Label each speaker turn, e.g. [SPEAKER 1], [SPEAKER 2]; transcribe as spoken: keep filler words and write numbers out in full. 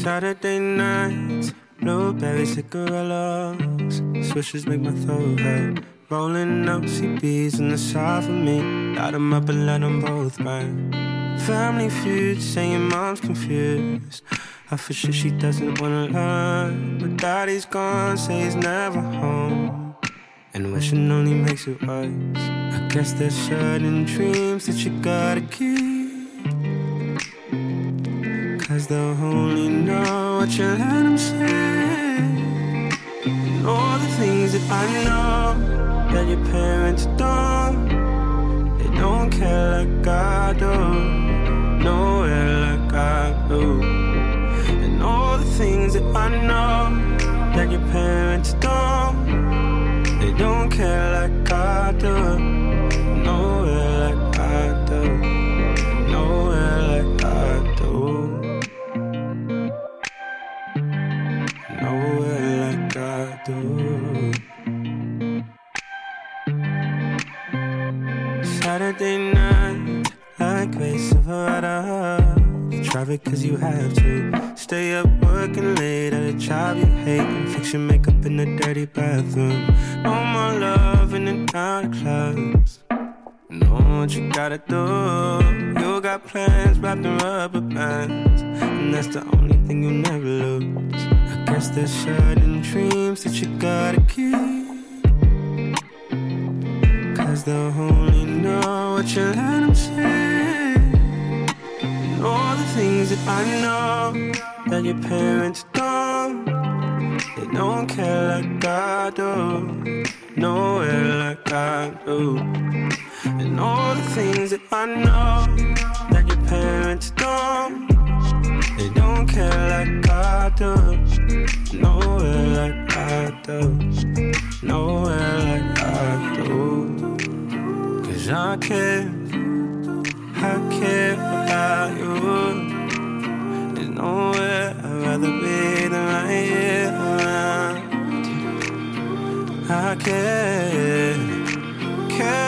[SPEAKER 1] Saturday nights, blueberry cigarillos, swishes make my throat hurt. Rolling up C Bs in the side for me, light them up and let them both burn. Family feud, saying mom's confused. I for sure she doesn't wanna learn, but daddy's gone, say he's never home. And wishing only makes it worse. I guess there's certain dreams that you gotta keep, cause they'll only know what you let them say. And all the things that I know that your parents don't, they don't care like I do, nowhere like I do. And all the things that I know that your parents don't, they don't care like I do, nowhere like I do, nowhere like I do. Nowhere like I do. Saturday night, like Ray Silverado. You traffic cause you have to. Stay up working late at a job you hate, and fix your makeup in the dirty bathroom. No more love in the down clubs. Know what you gotta do. You got plans wrapped in rubber bands, and that's the only thing you'll never lose. I guess there's certain dreams that you gotta keep, cause they'll only know what you let them say. And all the things that I know that your parents don't, they don't care like I do, nowhere like I do. And all the things that I know that your parents don't, they don't care like I do, nowhere like I do, nowhere like I do. Cause I care, I care about you. There's nowhere I'd rather be than right here around. I care, care